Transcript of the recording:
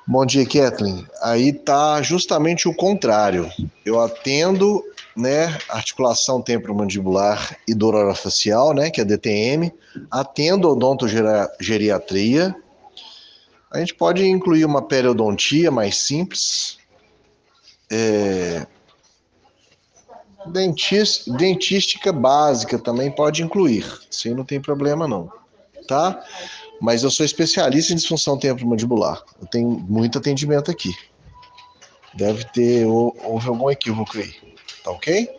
Bom dia, Kathleen. Aí tá justamente o contrário. Eu atendo, né, articulação temporomandibular e dor orofacial, né, que é DTM. Atendo odontogeriatria. A gente pode incluir uma periodontia mais simples. Dentística básica também pode incluir. Isso aí não tem problema não, tá? Mas eu sou especialista em disfunção temporomandibular. Eu tenho muito atendimento aqui. Houve algum equívoco aí, tá ok?